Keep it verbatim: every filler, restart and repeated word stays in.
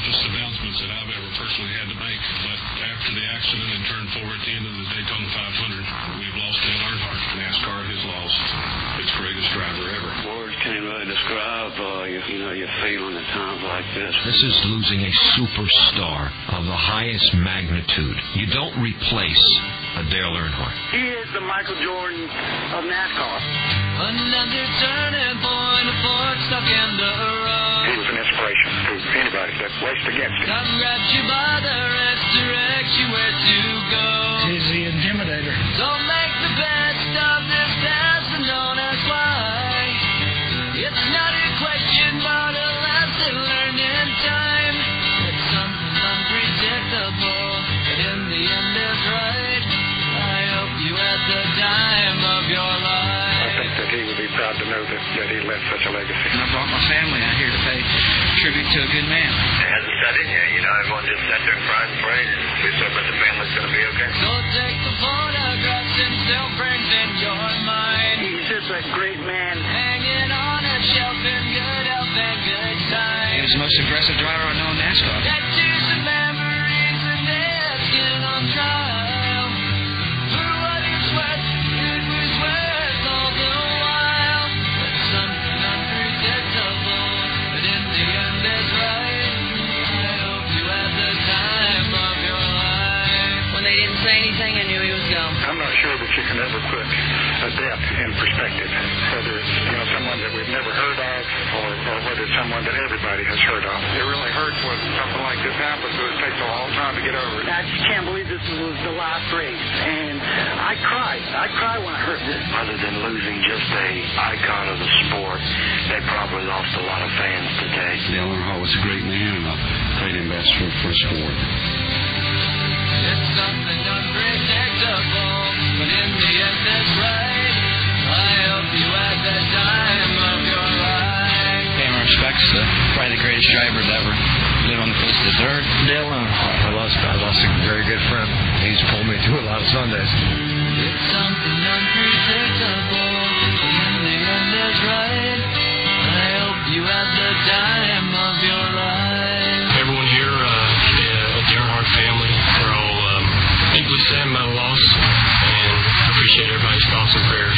toughest announcements that I've ever personally had to make. But after the accident and turn four at the end of the Daytona five hundred, we've lost Dale Earnhardt. NASCAR has lost its greatest driver ever. Words can't really describe, uh, you, you know, your feeling at times like this. This is losing a superstar of the highest magnitude. You don't replace a Dale Earnhardt. He is the Michael Jordan of NASCAR. Another turning point, a fork stuck in the road. He was an inspiration to anybody that raced against him. Come grab you by the wrist, direct you where to go. He's the intimidator. Don't make the best of this task and don't ask why. It's not a question, but a lesson learned in time. It's something unpredictable, but in the end it's right. I hope you had the time of your life. I think that he would be proud to know that, that he left such a legacy. And I brought my family out here to pay tribute to a good man. It hasn't set in yet, you know. Everyone just sat there and cried and prayed, and we said that the family's going to be okay. So take the photographs and still frames in your mind. He's just a great man. Hanging on a shelf in good health and good time. He was the most aggressive driver I know in NASCAR. Tattoos and memories and dead skin on trial. For what it's worth, it was worth all the while. But something unpredictable, but in the end it's right. I hope you had the time of your life. When they didn't say anything, I knew he was gone. I'm not sure that you can ever put a death in perspective, whether it's, you know, someone that we've never heard of or, or whether it's someone that everybody has heard of. It really hurts when something like this happens, but it takes a long time to get over it. I just can't believe this was the last race. And I cried. I cried when I heard this. Other than losing just a icon of the sport, they probably lost a lot of fans today. Dale Earnhardt was a great man and a great ambassador for the sport. It's something unpredictable, but in the end it's right. I hope you had the time of your life. Pay my respects to probably the greatest driver to ever live on the face of the earth. Dale Earnhardt. I lost, I lost a very good friend. He's pulled me through a lot of Sundays. It's something unpredictable, but in the end it's right. I hope you had the time of your life. Everyone here uh, at the Earnhardt family, we're all um, deeply saddened by the loss, and I appreciate everybody's thoughts and prayers.